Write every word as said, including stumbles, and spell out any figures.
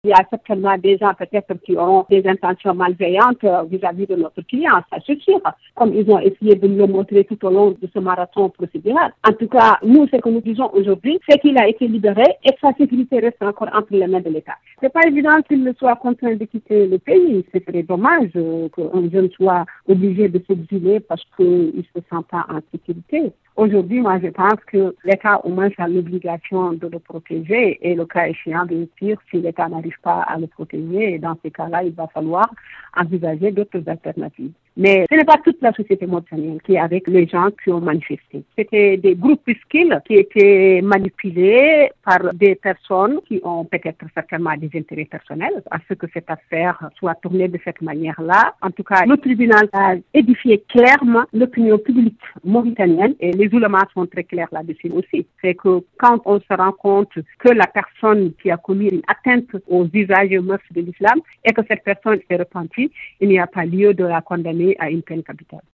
Il y a certainement des gens peut-être qui ont des intentions malveillantes vis-à-vis de notre client, ça c'est sûr, comme ils ont essayé de nous le montrer tout au long de ce marathon procédural. En tout cas, nous, ce que nous disons aujourd'hui, c'est qu'il a été libéré et que sa sécurité reste encore entre les mains de l'État. C'est pas évident qu'il soit contraint de quitter le pays. C'est très dommage qu'un jeune soit obligé de s'exiler parce qu'il ne se sent pas en sécurité. Aujourd'hui, moi, je pense que l'État, au moins, a l'obligation de le protéger et le cas échéant, bien sûr, si l'État n'arrive pas à le protéger, dans ces cas-là, il va falloir envisager d'autres alternatives. Mais ce n'est pas toute la société mauritanienne qui est avec les gens qui ont manifesté. C'était des groupuscules qui étaient manipulés par des personnes qui ont peut-être certainement des intérêts personnels à ce que cette affaire soit tournée de cette manière-là. En tout cas, le tribunal a édifié clairement l'opinion publique mauritanienne et les oulémas sont très clairs là-dessus aussi. C'est que quand on se rend compte que la personne qui a commis une atteinte aux usages et aux mœurs de l'islam et que cette personne s'est repentie, il n'y a pas lieu de la condamner à une peine capitale.